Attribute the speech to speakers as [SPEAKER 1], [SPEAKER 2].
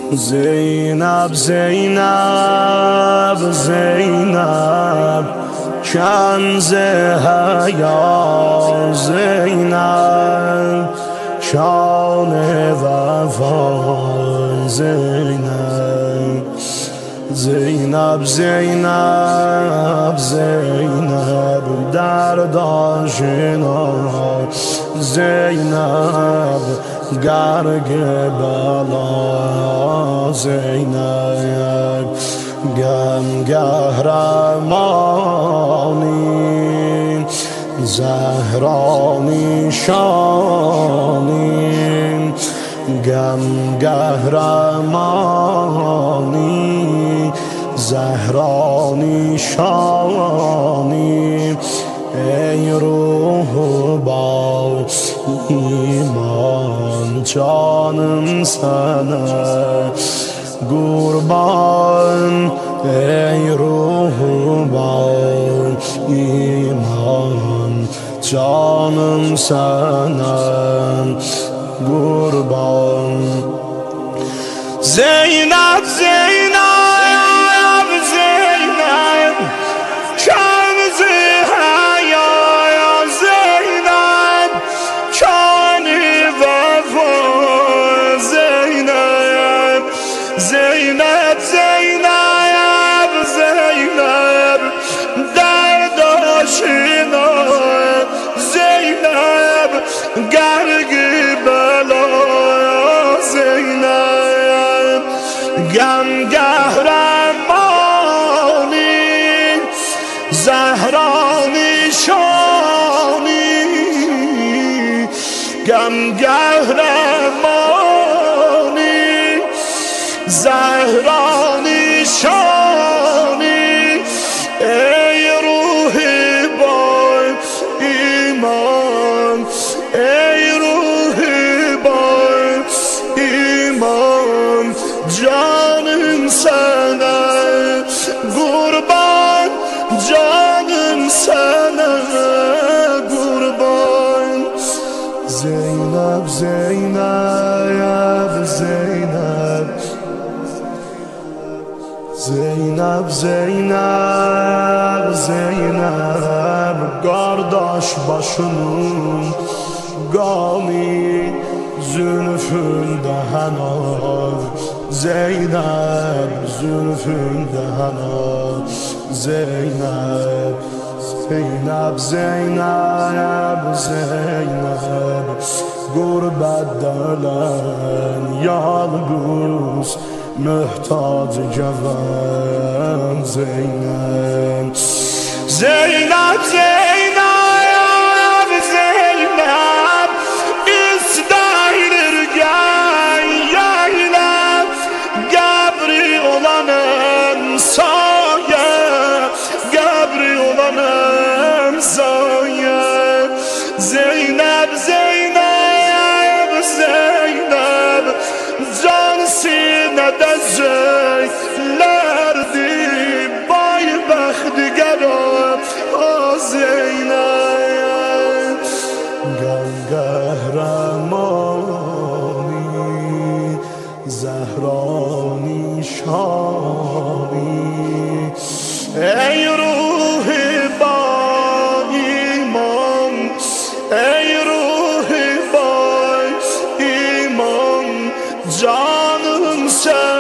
[SPEAKER 1] زینب زینب زینب کنز حیا زینب شان وفا زینب زینب زینب زینب درد آشنا زینب گرگ بلا زینب گم قهرمانی زهرانی شانی گم قهرمانی زهرانی شانی ای روح با ایمان جانم سنه قربان ای روح با ایمان جانم سنه قربان زینب زینب زینب کنز حیا زینب شان وفا زینب زینب زینب زینب درد آشنا زینب گرگ بلا زینب گم قهرمانی زهرانی شانی گم قهرمانی زهرانی شانی ای روح با ایمان ای روح با ایمان جانم سنه قربان جانم سنه قربان زینب زینب زینب زینب زینب زینب قارداش başının gami zülfünde henar Zeynep zülfünde henar Zeynep Zeynep Zeynep Zeynep gurbet delen yalnız mühtaç geven Zeynep Zeynep Zeynep Zeynep İstahirgen yaylep Gabri olanım saye Gabri olanım saye Zeynep Zeynep Zeynep can sinede zeylerdi Baybextgeram o Zeynep Gel qahramani Zehrani şani Ey ruhi ba iman Ey ruhi ba iman Canım sen